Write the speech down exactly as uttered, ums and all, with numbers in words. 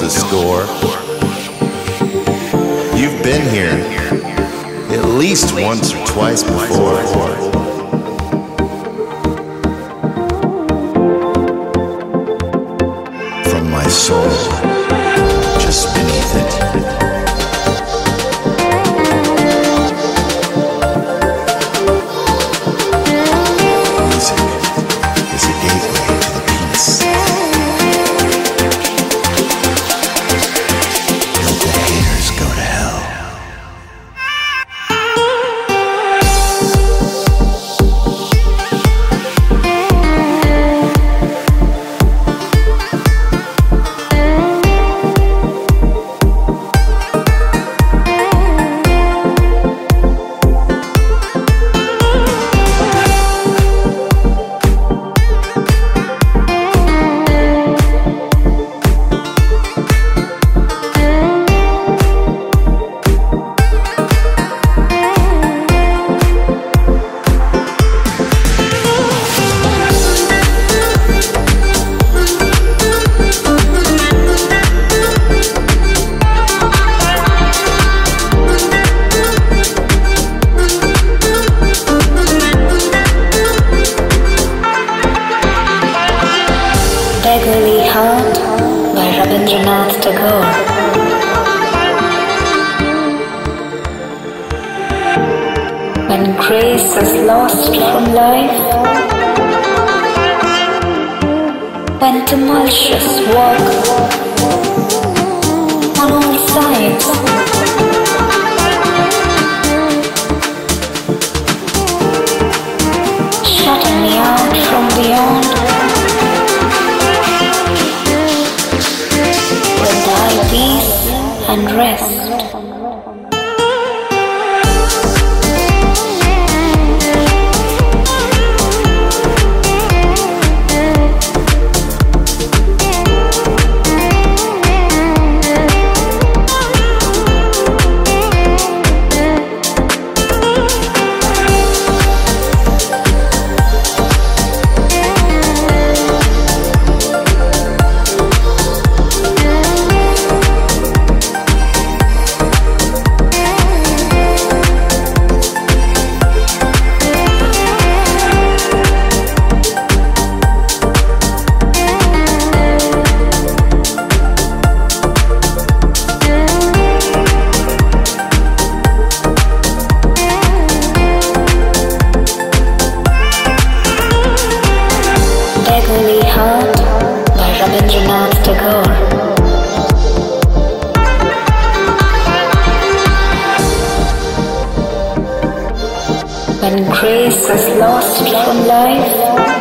the score. You've been here at least once or twice before. From my soul, just beneath it. Beggarly Heart by Rabindranath Tagore. When grace is lost from life, when tumultuous walk on all sides, shutting me out from beyond, peace and rest. Beggarly Heart by Rabindranath Tagore. When grace is lost from life,